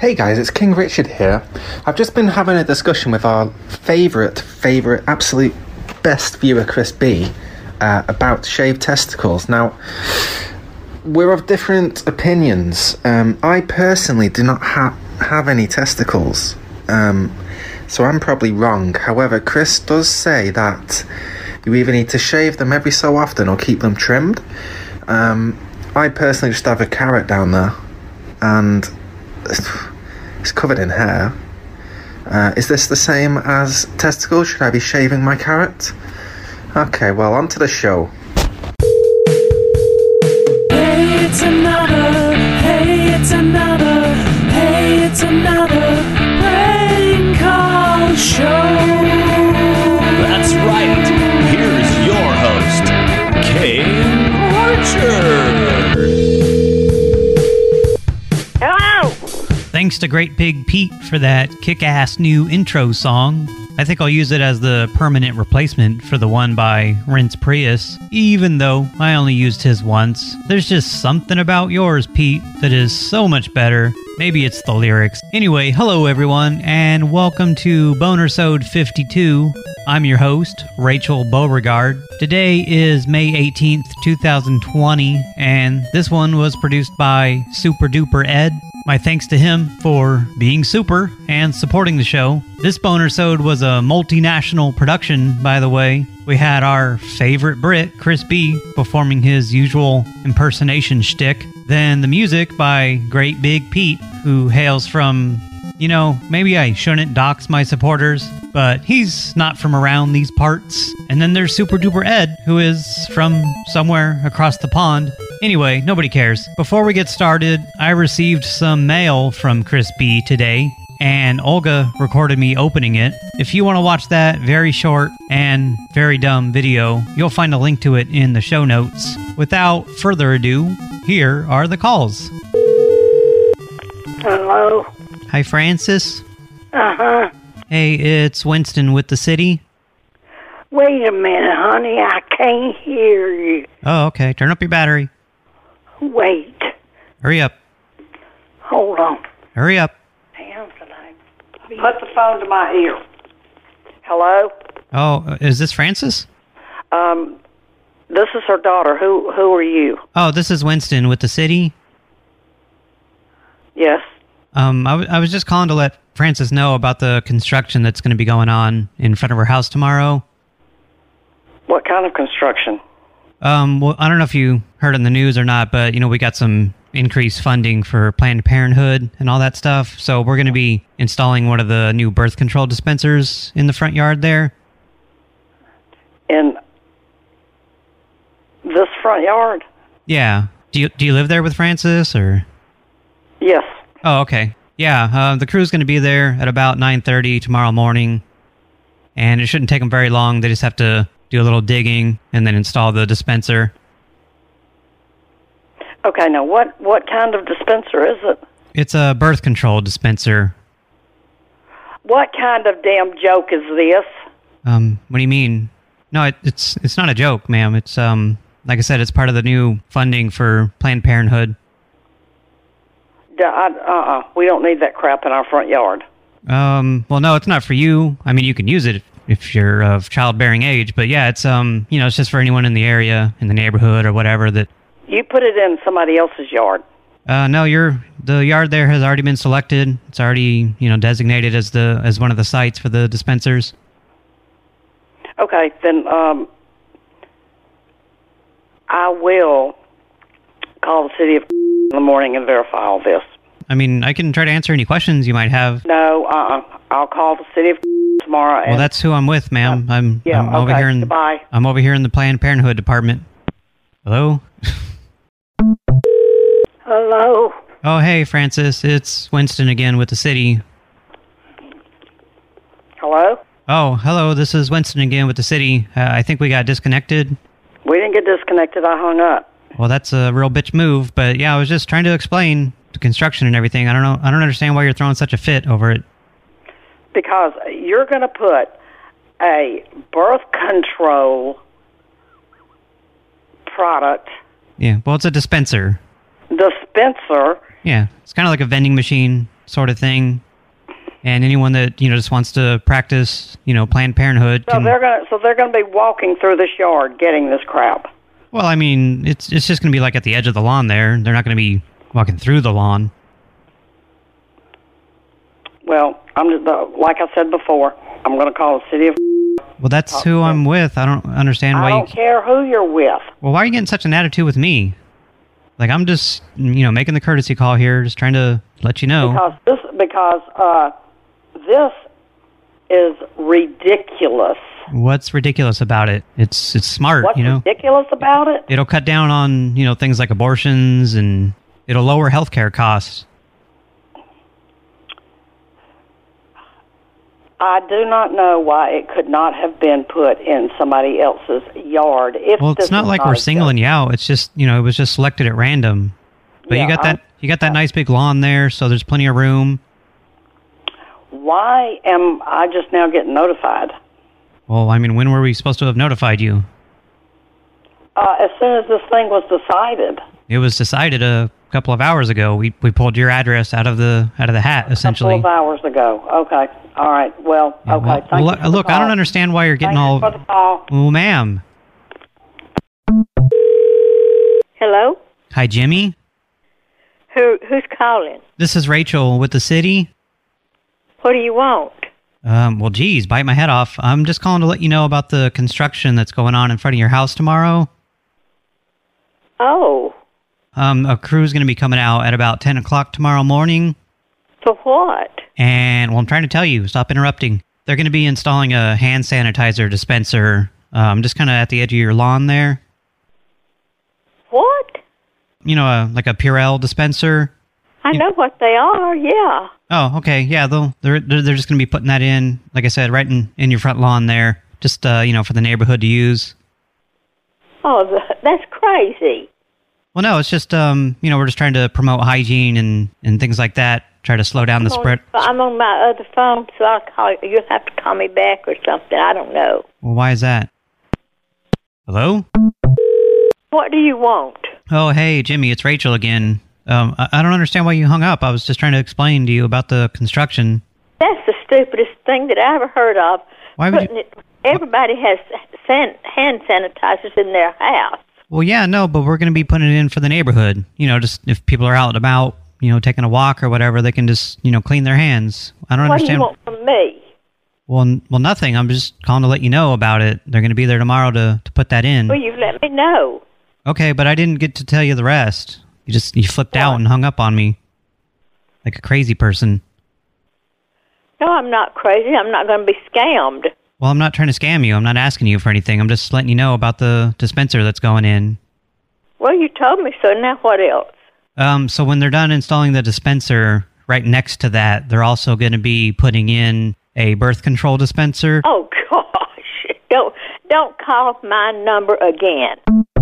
Hey guys, it's King Richard here. I've just been having a discussion with our favourite, absolute best viewer, Chris B, about shaved testicles. Now, we're of different opinions. I personally do not have any testicles, so I'm probably wrong. However, Chris does say that you either need to shave them every so often or keep them trimmed. I personally just have a carrot down there, and it's covered in hair. Is this the same as testicles? Should I be shaving my carrot? Okay, well, on to the show. Hey, it's another prank call show. That's right. Here's your host, King Richard. Hello. Thanks to Great Big Pete for that kick-ass new intro song. I think I'll use it as the permanent replacement for the one by Rince Prius, even though I only used his once. There's just something about yours, Pete, that is so much better. Maybe it's the lyrics. Anyway, hello everyone, and welcome to Bonersode 52. I'm your host, Rachel Beauregard. Today is May 18th, 2020, and this one was produced by Super Duper Ed. My thanks to him for being super and supporting the show. This Bonersode was a multinational production, by the way. We had our favorite Brit, Chris B, performing his usual impersonation shtick. Then the music by Great Big Pete, who hails from, maybe I shouldn't dox my supporters, but he's not from around these parts. And then there's Super Duper Ed, who is from somewhere across the pond. Anyway, nobody cares. Before we get started, I received some mail from Chris B today, and Olga recorded me opening it. If you want to watch that very short and very dumb video, you'll find a link to it in the show notes. Without further ado, here are the calls. Hello. Hi, Francis. Uh-huh. Hey, it's Winston with the city. Wait a minute, honey. I can't hear you. Oh, okay. Turn up your battery. Wait. Hurry up. Hold on. Hurry up. Put the phone to my ear. Hello? Oh, is this Francis? This is her daughter. Who are you? Oh, this is Winston with the city. Yes. I was just calling to let Francis know about the construction that's going to be going on in front of her house tomorrow. What kind of construction? Well, I don't know if you heard in the news or not, but, we got some increased funding for Planned Parenthood and all that stuff. So we're going to be installing one of the new birth control dispensers in the front yard there. In this front yard? Yeah. Do you live there with Francis, or? Yes. Oh, okay. Yeah, the crew's going to be there at about 9:30 tomorrow morning, and it shouldn't take them very long. They just have to do a little digging and then install the dispenser. Okay, now what kind of dispenser is it? It's a birth control dispenser. What kind of damn joke is this? What do you mean? No, it's not a joke, ma'am. It's, like I said, it's part of the new funding for Planned Parenthood. We don't need that crap in our front yard. Well, no, it's not for you. I mean, you can use it if you're of childbearing age, but yeah, it's, it's just for anyone in the area, in the neighborhood or whatever that... You put it in somebody else's yard. No, the yard there has already been selected. It's already, designated as one of the sites for the dispensers. Okay, then, I will call the city of in the morning and verify all this. I mean, I can try to answer any questions you might have. No, I'll call the city of tomorrow. And, well, that's who I'm with, ma'am. I'm over here in goodbye. I'm over here in the Planned Parenthood department. Hello? Hello? Oh, hey, Francis. It's Winston again with the city. Hello? Oh, hello. This is Winston again with the city. I think we got disconnected. We didn't get disconnected. I hung up. Well, that's a real bitch move, but yeah, I was just trying to explain the construction and everything. I don't understand why you're throwing such a fit over it. Because you're going to put a birth control product. Yeah, well, it's a dispenser. Dispenser? Yeah, it's kind of like a vending machine. sort of thing. And anyone that, just wants to practice, Planned Parenthood So can... they're gonna be walking through this yard getting this crap. Well, I mean, it's just going to be like at the edge of the lawn there. They're not going to be walking through the lawn. Well, I'm just, like I said before, I'm going to call the city of... Well, that's who I'm with. I don't understand why I don't care who you're with. Well, why are you getting such an attitude with me? Like, I'm just, making the courtesy call here, just trying to let you know. Because this is ridiculous. What's ridiculous about it? It's smart, What's ridiculous about it? It'll cut down on, things like abortions, and it'll lower healthcare costs. I do not know why it could not have been put in somebody else's yard. Well, it's not like we're singling you out. It's just, it was just selected at random. But Yeah, you got that nice big lawn there, so there's plenty of room. Why am I just now getting notified? Well, I mean, when were we supposed to have notified you? As soon as this thing was decided. It was decided a couple of hours ago. We pulled your address out of the hat, essentially. A couple of hours ago. Okay. All right. Well, Yeah, okay. well, Thank you. look, look, I don't understand why you're getting Thank you for the call. Well, ma'am. Hello? Hi, Jimmy. Who's calling? This is Rachel with the city. What do you want? Well, geez, bite my head off. I'm just calling to let you know about the construction that's going on in front of your house tomorrow. Oh, A crew's going to be coming out at about 10 o'clock tomorrow morning. for what? And, well, I'm trying to tell you, stop interrupting. They're going to be installing a hand sanitizer dispenser just kind of at the edge of your lawn there. What? Like a Purell dispenser. I know what they are, yeah. Oh, okay, yeah, they're just going to be putting that in, like I said, right in your front lawn there, just, for the neighborhood to use. Oh, that's crazy. Well, no, it's just, we're just trying to promote hygiene and things like that, try to slow down the spread. I'm on my other phone, so I'll call you. You'll have to call me back or something. I don't know. Well, why is that? Hello? What do you want? Oh, hey, Jimmy, it's Rachel again. I don't understand why you hung up. I was just trying to explain to you about the construction. That's the stupidest thing that I ever heard of. Why would you... Everybody has hand sanitizers in their house. Well, yeah, no, but we're going to be putting it in for the neighborhood. Just if people are out and about, taking a walk or whatever, they can just, clean their hands. I don't understand. What do you want from me? Well, nothing. I'm just calling to let you know about it. They're going to be there tomorrow to put that in. Well, you've let me know. Okay, but I didn't get to tell you the rest. You flipped out and hung up on me like a crazy person. No, I'm not crazy. I'm not going to be scammed. Well, I'm not trying to scam you. I'm not asking you for anything. I'm just letting you know about the dispenser that's going in. Well, you told me so. Now what else? So when they're done installing the dispenser, right next to that, they're also going to be putting in a birth control dispenser. Oh, gosh. Don't call my number again.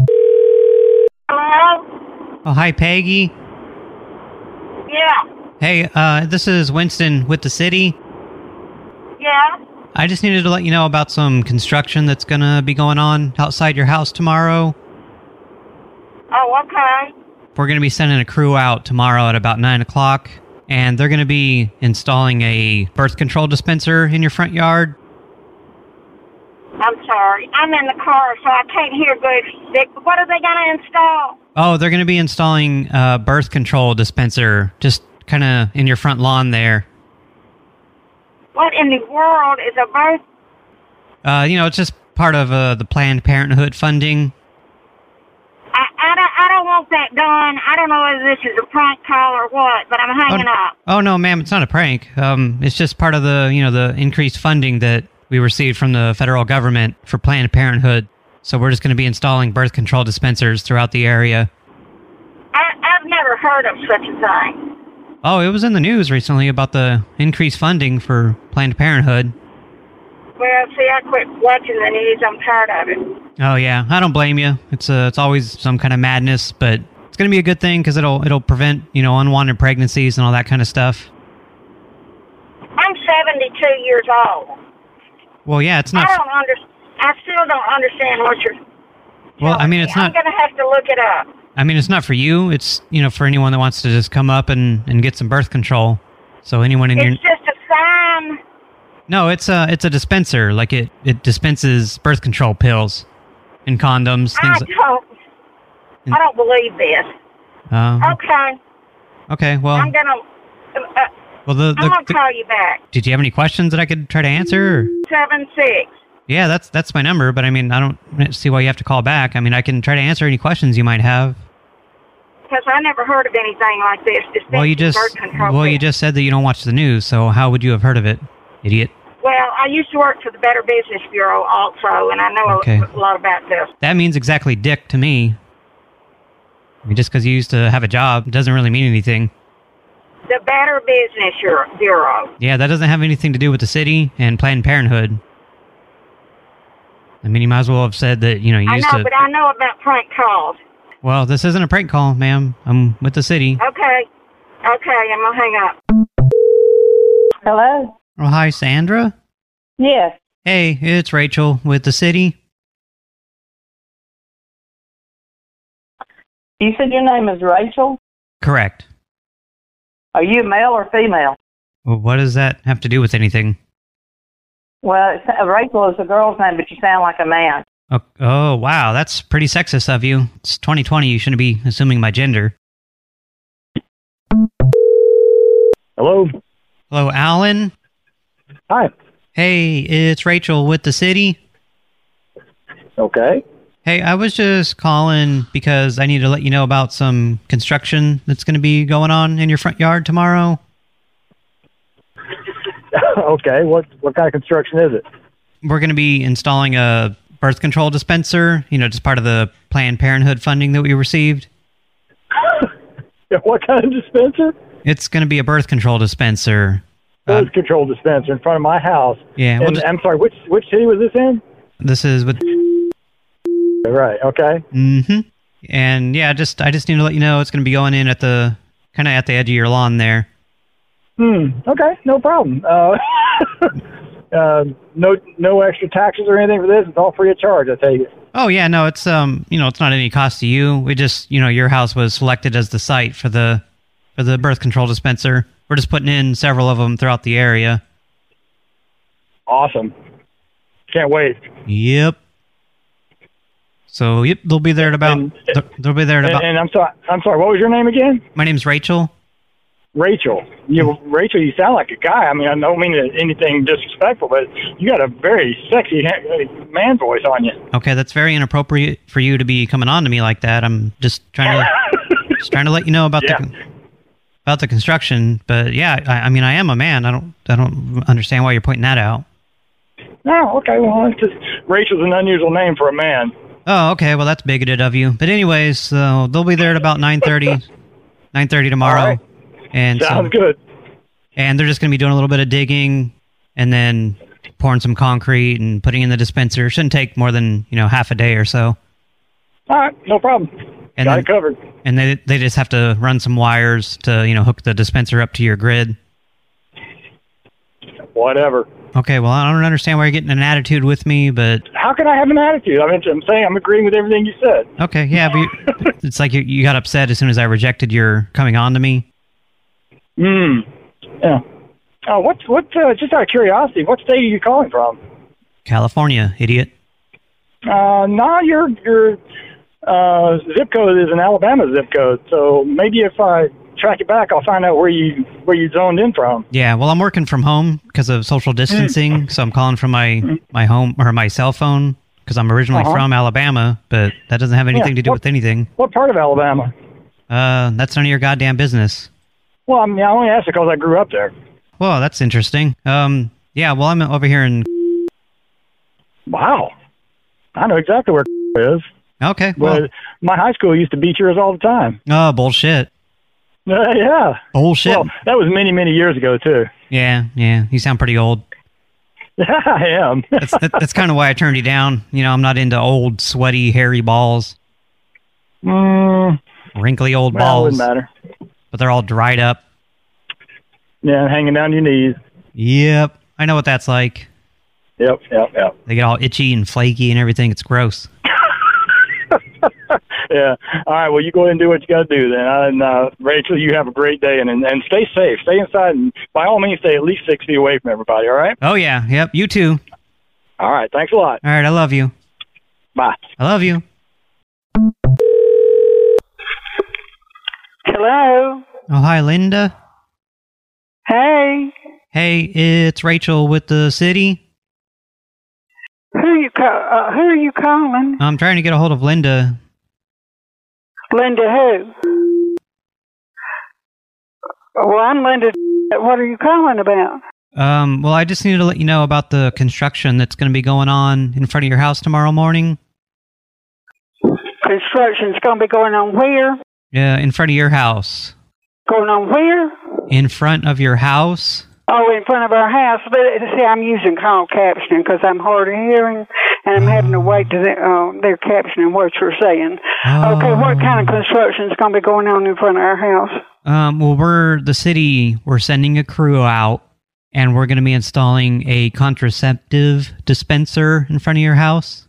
Hello? Oh, hi, Peggy. Yeah. Hey, this is Winston with the city. Yeah? I just needed to let you know about some construction that's going to be going on outside your house tomorrow. Oh, okay. We're going to be sending a crew out tomorrow at about 9 o'clock, and they're going to be installing a birth control dispenser in your front yard. I'm sorry. I'm in the car, so I can't hear good. What are they going to install? Oh, they're going to be installing a birth control dispenser just kind of in your front lawn there. What in the world is a birth? It's just part of the Planned Parenthood funding. I don't want that done. I don't know whether this is a prank call or what, but I'm hanging up. Oh, no, ma'am, it's not a prank. It's just part of the, the increased funding that we received from the federal government for Planned Parenthood. So we're just going to be installing birth control dispensers throughout the area. I've never heard of such a thing. Oh, it was in the news recently about the increased funding for Planned Parenthood. Well, see, I quit watching the news. I'm tired of it. Oh, yeah. I don't blame you. It's always some kind of madness, but it's going to be a good thing because it'll prevent, unwanted pregnancies and all that kind of stuff. I'm 72 years old. Well, yeah, it's not... I still don't understand what you're... Well, I mean, it's not... I'm going to have to look it up. I mean, it's not for you. It's, for anyone that wants to just come up and get some birth control. So anyone in your... It's just a sign. No, it's a dispenser. Like it dispenses birth control pills and condoms. I Things. don't believe this. Okay. Okay. Well. I'm gonna. Well, I'm gonna call you back. Did you have any questions that I could try to answer? Or? 76. Yeah, that's my number. But I mean, I don't see why you have to call back. I mean, I can try to answer any questions you might have. Because I never heard of anything like this. Well, you just said that you don't watch the news. So how would you have heard of it, idiot? Well, I used to work for the Better Business Bureau also, and I know a lot about this. That means exactly dick to me. I mean, just because you used to have a job doesn't really mean anything. The Better Business Bureau. Yeah, that doesn't have anything to do with the city and Planned Parenthood. I mean, you might as well have said that, you know, you used to... I know, but I know about prank calls. Well, this isn't a prank call, ma'am. I'm with the city. Okay, I'm going to hang up. Hello? Oh, hi, Sandra? Yes. Hey, it's Rachel with the city. You said your name is Rachel? Correct. Are you male or female? Well, what does that have to do with anything? Well, Rachel is a girl's name, but you sound like a man. Oh, wow, that's pretty sexist of you. It's 2020, you shouldn't be assuming my gender. Hello? Hello, Alan? Hi. Hey, it's Rachel with the city. Okay. Hey, I was just calling because I need to let you know about some construction that's going to be going on in your front yard tomorrow. Okay, what kind of construction is it? We're going to be installing a birth control dispenser, you know, just part of the Planned Parenthood funding that we received. What kind of dispenser? It's going to be a birth control dispenser. Birth control dispenser in front of my house. Yeah. And, I'm sorry, which city was this in? This is with... Right, okay. Mm-hmm. And yeah, I just need to let you know it's going to be going in at the... kind of at the edge of your lawn there. Okay, no problem. No extra taxes or anything for this. It's all free of charge, I take it. Oh yeah, no, it's you know, it's not any cost to you. We just, you know, your house was selected as the site for the birth control dispenser. We're just putting in several of them throughout the area. Awesome. Can't wait. Yep. So, yep, they'll be there at about they'll be there at about. And I'm sorry, what was your name again? My name's Rachel. Rachel. Rachel, you sound like a guy. I mean, I don't mean anything disrespectful, but you got a very sexy man voice on you. Okay, that's very inappropriate for you to be coming on to me like that. I'm just trying to let you know about the construction. But yeah, I mean, I am a man. I don't understand why you're pointing that out. Oh, okay. Well, it's just Rachel's an unusual name for a man. Oh, okay. Well, that's bigoted of you. But anyways, so they'll be there at about 9:30 tomorrow. All right. And sounds good. And they're just going to be doing a little bit of digging and then pouring some concrete and putting in the dispenser. Shouldn't take more than, you know, half a day or so. All right, no problem. Got it covered. And they just have to run some wires to, you know, hook the dispenser up to your grid. Whatever. Okay, well, I don't understand why you're getting an attitude with me, but... How can I have an attitude? I mean, I'm saying I'm agreeing with everything you said. Okay, yeah, but it's like you got upset as soon as I rejected your coming on to me. Yeah. Just out of curiosity, what state are you calling from? California, idiot. No, your zip code is an Alabama zip code, so maybe if I track you back, I'll find out where you zoned in from. Yeah, well, I'm working from home because of social distancing, so I'm calling from my home or my cell phone because I'm originally from Alabama, but that doesn't have anything to do with anything. What part of Alabama? That's none of your goddamn business. Well, I mean, I only asked because I grew up there. Well, that's interesting. Yeah, well, I'm over here in... Wow. I know exactly where is. Okay, well... But my high school used to beat yours all the time. Oh, bullshit. Yeah. Bullshit. Well, that was many, many years ago, too. Yeah. You sound pretty old. Yeah, I am. that's kind of why I turned you down. You know, I'm not into old, sweaty, hairy balls. Wrinkly old balls. It wouldn't matter. But they're all dried up. Yeah, hanging down your knees. Yep. I know what that's like. Yep. They get all itchy and flaky and everything. It's gross. Yeah. All right. Well, you go ahead and do what you got to do then. And Rachel, you have a great day and stay safe. Stay inside and by all means stay at least 6 feet away from everybody. All right. Oh, yeah. Yep. You too. All right. Thanks a lot. All right. I love you. Bye. I love you. Hello. Oh, hi, Linda. Hey. Hey, it's Rachel with the city. Who are you calling? I'm trying to get a hold of Linda. Linda who? Well, I'm Linda. What are you calling about? Well, I just needed to let you know about the construction that's going to be going on in front of your house tomorrow morning. Construction's going to be going on where? Yeah, in front of your house. Going on where? In front of your house? Oh, in front of our house. But see, I'm using call captioning because I'm hard of hearing, and I'm having to wait to they're captioning what you're saying. Oh. Okay, what kind of construction's going to be going on in front of our house? Well, we're sending a crew out, and we're going to be installing a contraceptive dispenser in front of your house.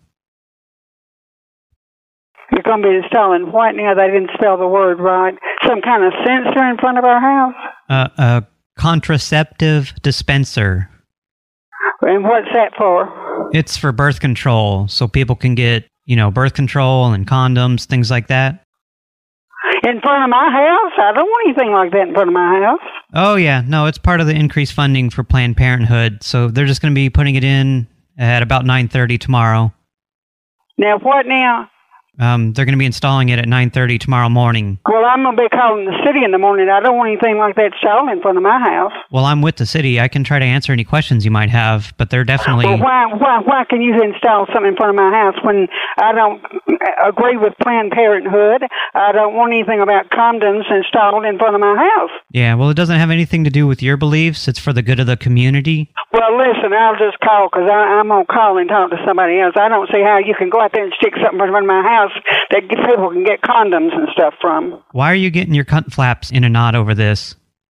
You're going to be installing what now? They didn't spell the word right. Some kind of sensor in front of our house? A contraceptive dispenser. And what's that for? It's for birth control, so people can get, birth control and condoms, things like that. In front of my house? I don't want anything like that in front of my house. Oh, yeah. No, it's part of the increased funding for Planned Parenthood, so they're just going to be putting it in at about 9:30 tomorrow. Now, what now? They're going to be installing it at 9:30 tomorrow morning. Well, I'm going to be calling the city in the morning. I don't want anything like that installed in front of my house. Well, I'm with the city. I can try to answer any questions you might have, but they're definitely... Well, why can you install something in front of my house when I don't agree with Planned Parenthood? I don't want anything about condoms installed in front of my house. Yeah, well, it doesn't have anything to do with your beliefs. It's for the good of the community. Well, listen, I'll just call because I'm going to call and talk to somebody else. I don't see how you can go out there and stick something in front of my house that people can get condoms and stuff from. Why are you getting your cunt flaps in a knot over this?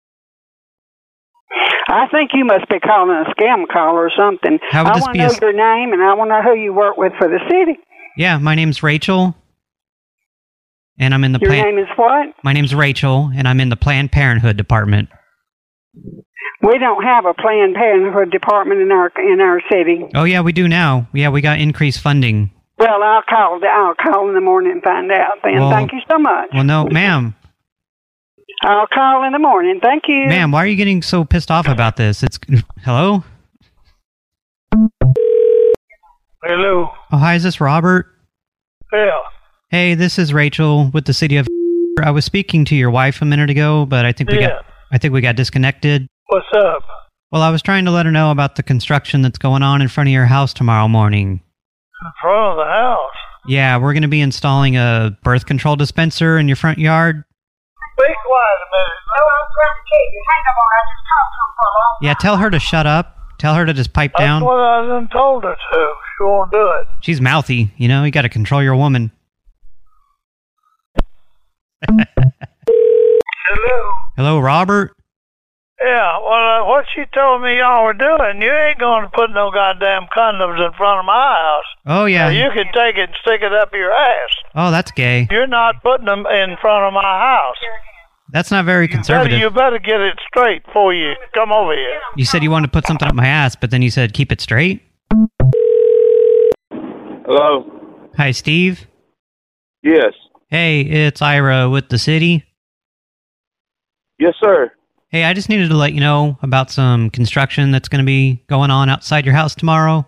I think you must be calling a scam call or something. How would I this want be to know your name, and I want to know who you work with for the city. Yeah, my name's Rachel. And I'm in the Your name is what? My name's Rachel, and I'm in the Planned Parenthood department. We don't have a Planned Parenthood department in our city. Oh, yeah, we do now. Yeah, we got increased funding. Well, I'll call in the morning and find out then. Well, thank you so much. Well, no, ma'am. I'll call in the morning. Thank you. Ma'am, why are you getting so pissed off about this? Hello? Hello. Oh, hi, is this Robert? Yeah. Hey, this is Rachel with the city of... I was speaking to your wife a minute ago, but I think we got disconnected. What's up? Well, I was trying to let her know about the construction that's going on in front of your house tomorrow morning. In front of the house? Yeah, we're going to be installing a birth control dispenser in your front yard. Be quiet a minute. No, I'm trying to tell you. Hang on, I just talked to him for a long time. Yeah, tell her to shut up. Tell her to just pipe down. That's what I done told her to. She won't do it. She's mouthy, you got to control your woman. Hello? Hello, Robert? Yeah, well, what she told me y'all were doing, you ain't going to put no goddamn condoms in front of my house. Oh, yeah. Now, you can take it and stick it up your ass. Oh, that's gay. You're not putting them in front of my house. That's not very conservative. You better get it straight before you come over here. You said you wanted to put something up my ass, but then you said keep it straight? Hello? Hi, Steve? Yes. Hey, it's Ira with the city. Yes, sir. Hey, I just needed to let you know about some construction that's going to be going on outside your house tomorrow.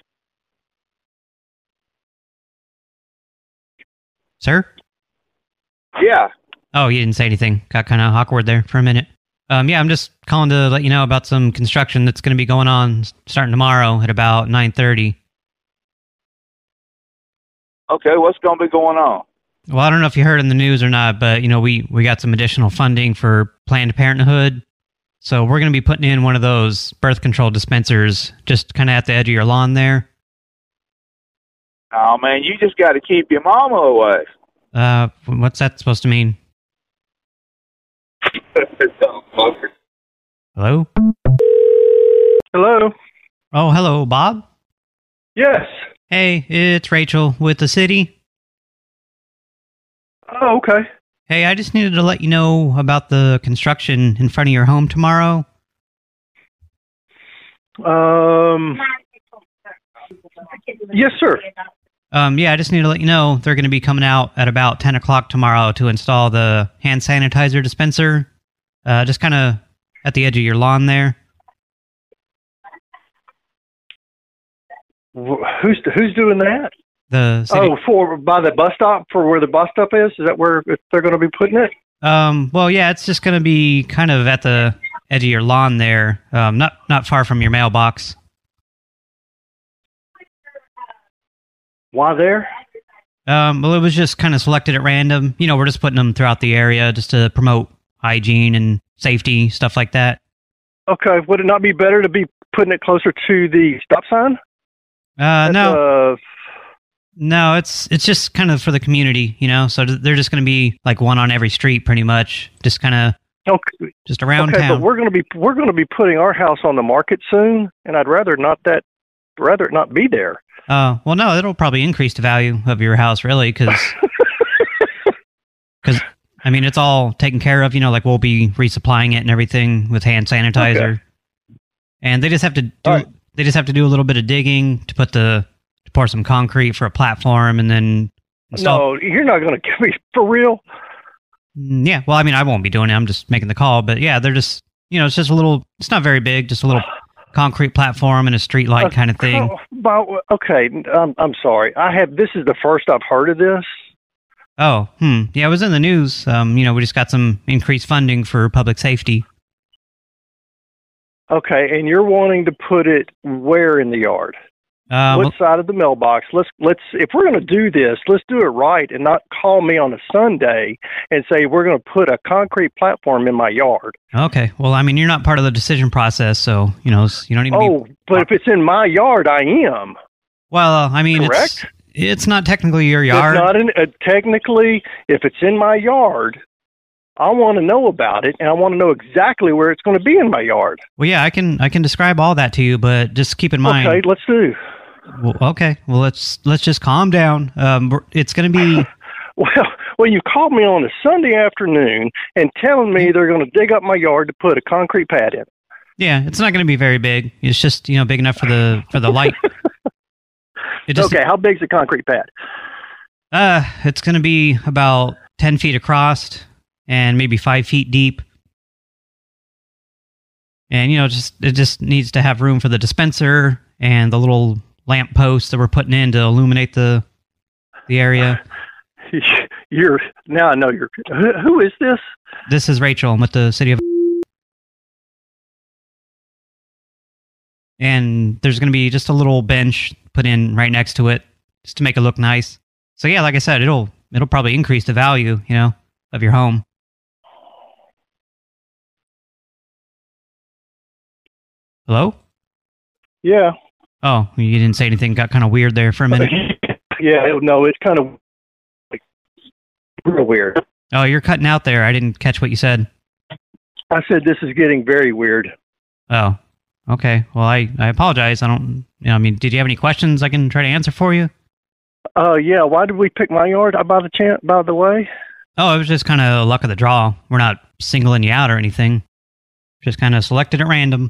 Sir? Yeah. Oh, you didn't say anything. Got kind of awkward there for a minute. Yeah, I'm just calling to let you know about some construction that's going to be going on starting tomorrow at about 9:30. Okay, what's going to be going on? Well, I don't know if you heard in the news or not, but, we got some additional funding for Planned Parenthood. So we're going to be putting in one of those birth control dispensers just kind of at the edge of your lawn there. Oh, man, you just got to keep your mama away. What's that supposed to mean? Hello? Hello? Oh, hello, Bob? Yes. Hey, it's Rachel with the city. Oh, okay. Hey, I just needed to let you know about the construction in front of your home tomorrow. Yes, sir. Yeah, I just need to let you know they're going to be coming out at about 10 o'clock tomorrow to install the hand sanitizer dispenser, just kind of at the edge of your lawn there. Who's doing that? The city. By the bus stop, for where the bus stop is? Is that where they're going to be putting it? Well, yeah, it's just going to be kind of at the edge of your lawn there, not far from your mailbox. Why there? Well, it was just kind of selected at random. You know, we're just putting them throughout the area just to promote hygiene and safety, stuff like that. Okay, would it not be better to be putting it closer to the stop sign? No. No, it's just kind of for the community, you know, so they're just going to be like one on every street pretty much, just kind of just around town. But we're going to be putting our house on the market soon, and I'd rather it not be there. Well, no, it'll probably increase the value of your house, really, because I mean, it's all taken care of, you know, like we'll be resupplying it and everything with hand sanitizer. Okay. And they just have to do a little bit of digging to pour some concrete for a platform and then install. No, you're not going to give me for real? Yeah, well, I mean, I won't be doing it. I'm just making the call, but yeah, they're just, you know, it's just a little, it's not very big, just a little concrete platform and a street light kind of thing. Okay, I'm sorry. This is the first I've heard of this. Oh, yeah, it was in the news. You know, we just got some increased funding for public safety. Okay, and you're wanting to put it where in the yard? What side of the mailbox? Let's if we're going to do this, let's do it right and not call me on a Sunday and say we're going to put a concrete platform in my yard. Okay. Well, I mean, you're not part of the decision process, so, you know, you don't even but if it's in my yard, I am. Well, I mean, correct? It's not technically your yard. It's not technically, if it's in my yard, I want to know about it, and I want to know exactly where it's going to be in my yard. Well, yeah, I can describe all that to you, but just keep in mind. Okay, let's do. Well, okay. Well, let's just calm down. It's going to be. Well, you called me on a Sunday afternoon and telling me they're going to dig up my yard to put a concrete pad in. Yeah, it's not going to be very big. It's just, you know, big enough for the light. Okay, how big's the concrete pad? It's going to be about 10 feet across and maybe 5 feet deep. And, you know, it just needs to have room for the dispenser and the little lamp posts that we're putting in to illuminate the area. Now I know you're. Who is this? This is Rachel. I'm with the city of. And there's going to be just a little bench put in right next to it, just to make it look nice. So yeah, like I said, it'll probably increase the value, you know, of your home. Hello? Yeah. Oh, you didn't say anything. Got kind of weird there for a minute. Yeah, no, it's kind of like real weird. Oh, you're cutting out there. I didn't catch what you said. I said this is getting very weird. Oh, okay. Well, I apologize. I don't. You know, I mean, did you have any questions I can try to answer for you? Yeah. Why did we pick my yard? By the way. Oh, it was just kind of luck of the draw. We're not singling you out or anything. Just kind of selected at random.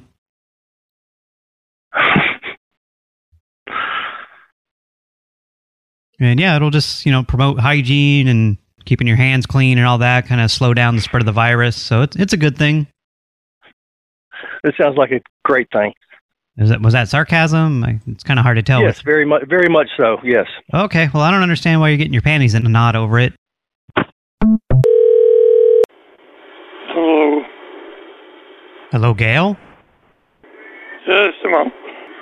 And yeah, it'll just, you know, promote hygiene and keeping your hands clean and all that, kind of slow down the spread of the virus. So it's a good thing. It sounds like a great thing. Was that sarcasm? It's kind of hard to tell. Yes, very much so, yes. Okay, well, I don't understand why you're getting your panties in a knot over it. Hello. Hello, Gail? Just a moment.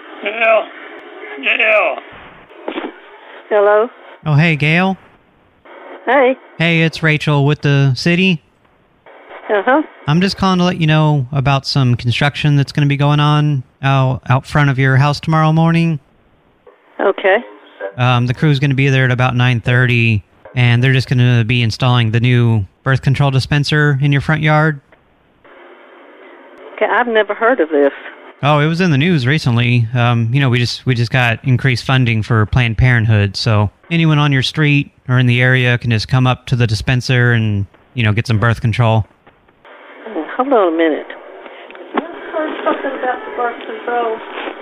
Yeah. Hello? Oh, hey, Gail? Hey. Hey, it's Rachel with the city. Uh-huh. I'm just calling to let you know about some construction that's going to be going on out front of your house tomorrow morning. Okay. The crew's going to be there at about 9:30, and they're just going to be installing the new birth control dispenser in your front yard. Okay, I've never heard of this. Oh, it was in the news recently. We just got increased funding for Planned Parenthood, so anyone on your street or in the area can just come up to the dispenser and, get some birth control. Hold on a minute. I heard something about the birth control.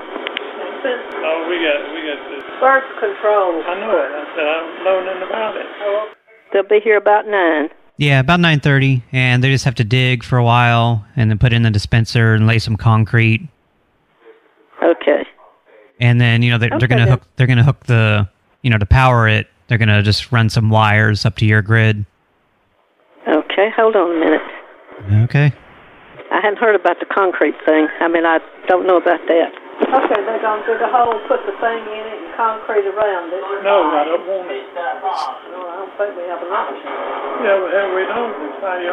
Oh, we got this. Birth control. I know it. I said I don't know nothing about it. They'll be here about 9. Yeah, about 9:30, and they just have to dig for a while and then put in the dispenser and lay some concrete. Okay. And then, they're going to hook the, to power it, they're going to just run some wires up to your grid. Okay, hold on a minute. Okay. I hadn't heard about the concrete thing. I don't know about that. Okay, they're going to dig a hole, put the thing in it, and concrete around it. No, I don't want it. No, I don't think we have an option. Yeah, but hell, we don't. It's my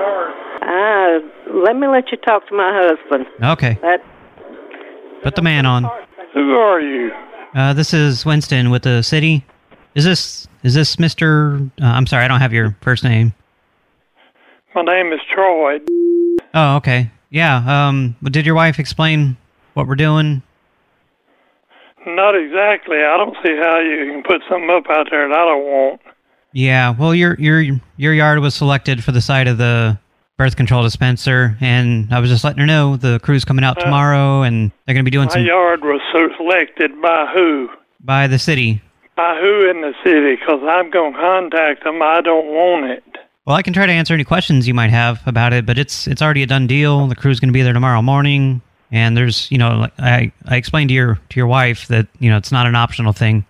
yard. Let me let you talk to my husband. Okay. Put the man on. Who are you? This is Winston with the city. Is this Mr. I'm sorry, I don't have your first name. My name is Troy. Oh, okay. Yeah, did your wife explain what we're doing? Not exactly. I don't see how you can put something up out there that I don't want. Yeah, well, your yard was selected for the site of the birth control dispenser, and I was just letting her know the crew's coming out tomorrow, and they're going to be doing My yard was selected by who? By the city. By who in the city? Because I'm going to contact them. I don't want it. Well, I can try to answer any questions you might have about it, but it's already a done deal. The crew's going to be there tomorrow morning, and there's, I explained to your wife that, it's not an optional thing.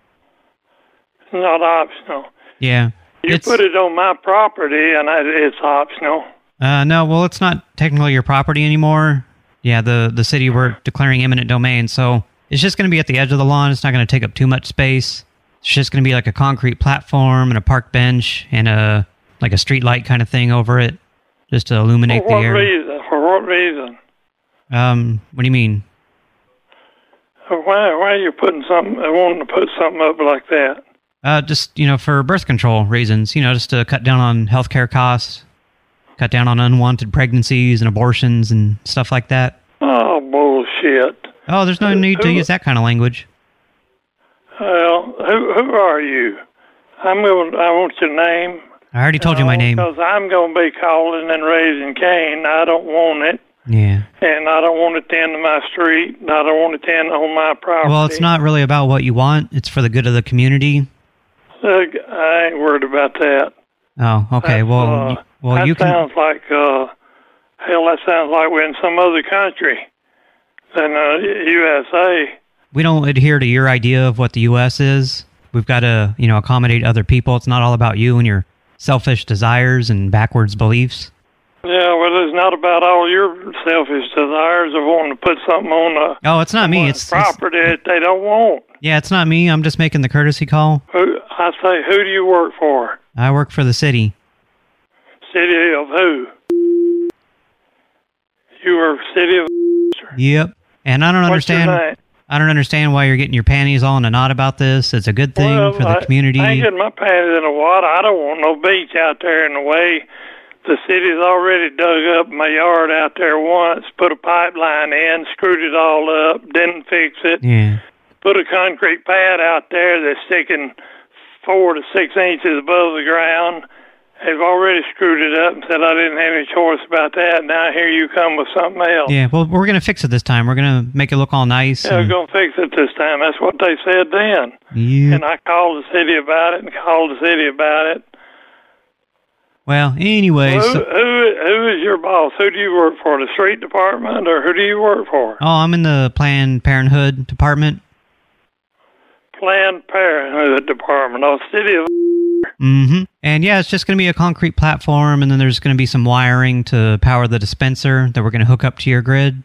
It's not optional. Yeah. You put it on my property, and it's optional. No, well, it's not technically your property anymore. Yeah, the city, we're declaring eminent domain, so it's just going to be at the edge of the lawn. It's not going to take up too much space. It's just going to be like a concrete platform and a park bench and a street light kind of thing over it, just to illuminate the area. For what reason? What do you mean? Why are you wanting to put something up like that? Just, for birth control reasons, just to cut down on healthcare costs, cut down on unwanted pregnancies and abortions and stuff like that. Oh, bullshit. Oh, there's no need to use that kind of language. Well, who are you? I want your name. I already told you my name. Because I'm going to be calling and raising Cain. I don't want it. Yeah. And I don't want it to end in my street. And I don't want it to end on my property. Well, it's not really about what you want. It's for the good of the community. I ain't worried about that. Oh, okay. That you can... sounds like, that sounds like we're in some other country than USA. We don't adhere to your idea of what the U.S. is. We've got to, accommodate other people. It's not all about you and your selfish desires and backwards beliefs. Yeah, well, it's not about all your selfish desires of wanting to put something on Oh, it's not me. It's property that they don't want. Yeah, it's not me. I'm just making the courtesy call. I say, who do you work for? I work for the city. City of who? You are city of... Yep. And I don't understand... What's your name? I don't understand why you're getting your panties all in a knot about this. It's a good thing for the community. I ain't getting my panties in the water. I don't want no beach out there in the way. The city's already dug up my yard out there once, put a pipeline in, screwed it all up, didn't fix it. Yeah. Put a concrete pad out there that's sticking 4 to 6 inches above the ground. They've already screwed it up and said I didn't have any choice about that. Now here you come with something else. Yeah, well, we're going to fix it this time. We're going to make it look all nice. Yeah, we're going to fix it this time. That's what they said then. Yeah. And I called the city about it and called the city about it. Well, anyway... Who is your boss? Who do you work for? The street department, or who do you work for? Oh, I'm in the Planned Parenthood department. Planned Parenthood department. Oh, city of... Mm-hmm. And yeah, it's just going to be a concrete platform, and then there's going to be some wiring to power the dispenser that we're going to hook up to your grid.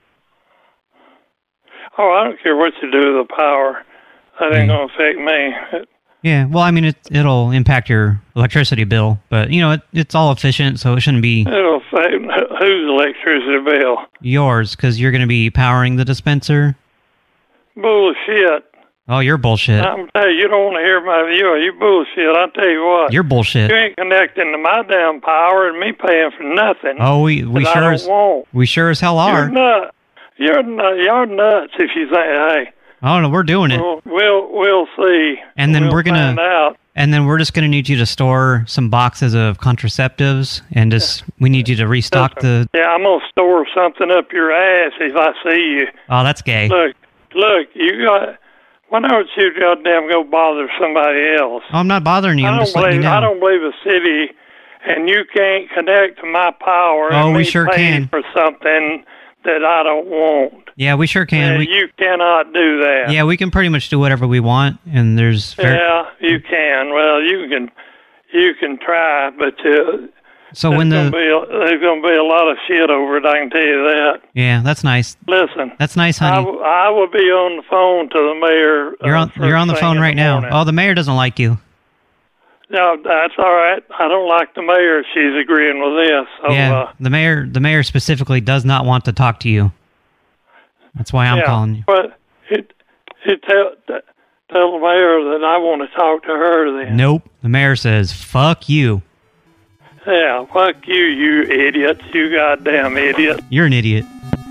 Oh, I don't care what you do with the power. That ain't going to affect me. Yeah, well, I mean, it'll impact your electricity bill, but, it's all efficient, so it shouldn't be... It'll affect whose electricity bill? Yours, because you're going to be powering the dispenser. Bullshit. Oh, you're bullshit. I'm telling you, you don't want to hear my view. You bullshit. I'll tell you what. You're bullshit. You ain't connecting to my damn power and me paying for nothing. Oh, we sure as hell are. You're nuts if you think, hey. Oh no, we're doing it. We'll see. And then we're gonna find out. And then we're just gonna need you to store some boxes of contraceptives, and we need you to restock the. Yeah, I'm gonna store something up your ass if I see you. Oh, that's gay. Look, you got. Why don't you goddamn go bother somebody else? Oh, I'm not bothering you. I'm just letting you know. I don't believe a city, and you can't connect to my power. Oh, and we me sure pay can. For something that I don't want. Yeah, we sure can. You cannot do that. Yeah, we can pretty much do whatever we want, and there's... Yeah, you can. Well, you can try, but so when there's going to be a lot of shit over it, I can tell you that. Yeah, that's nice. Listen. That's nice, honey. I will be on the phone to the mayor. You're on the phone right now. Oh, the mayor doesn't like you. No, that's all right. I don't like the mayor. She's agreeing with this. So, yeah, the mayor specifically does not want to talk to you. That's why I'm calling you. But tell the mayor that I want to talk to her then. Nope. The mayor says, fuck you. Yeah, fuck you, you idiot. You goddamn idiot. You're an idiot.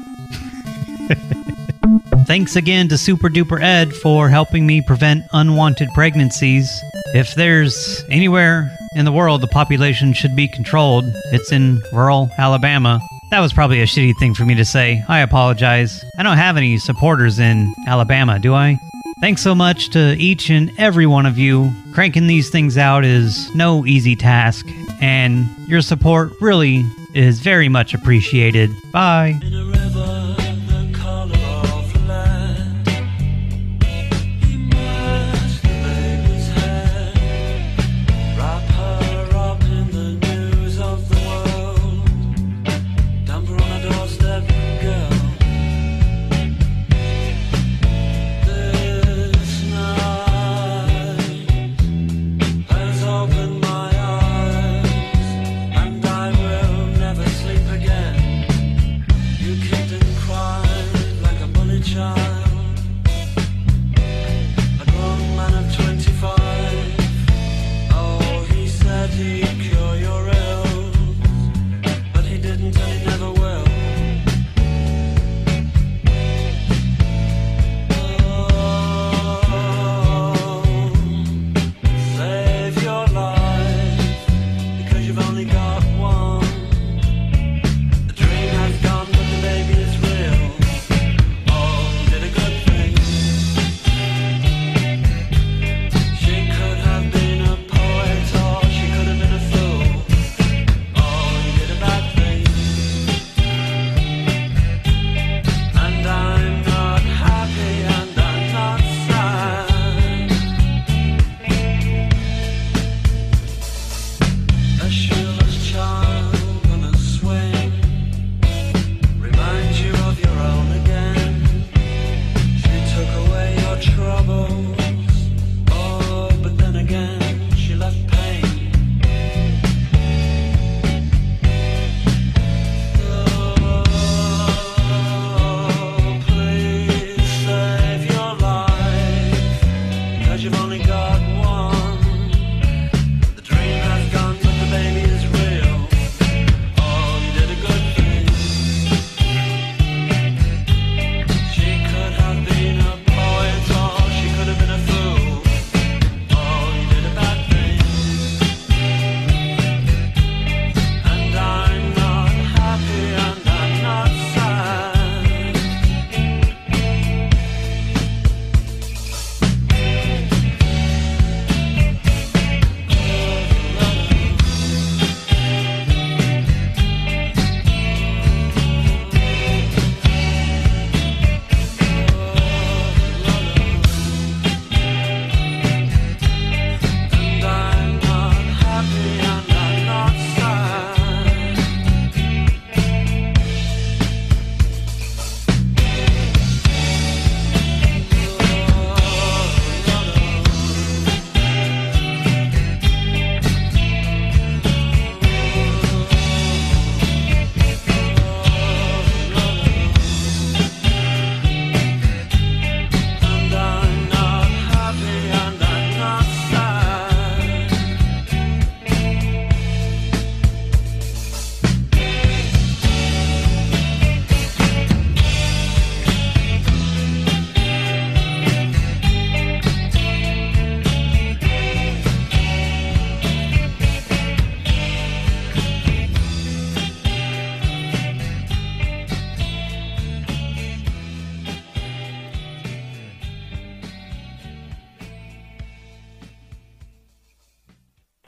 Thanks again to Super Duper Ed for helping me prevent unwanted pregnancies. If there's anywhere in the world the population should be controlled, it's in rural Alabama. That was probably a shitty thing for me to say. I apologize. I don't have any supporters in Alabama, do I? Thanks so much to each and every one of you. Cranking these things out is no easy task, and your support really is very much appreciated. Bye. You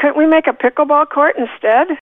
couldn't we make a pickleball court instead?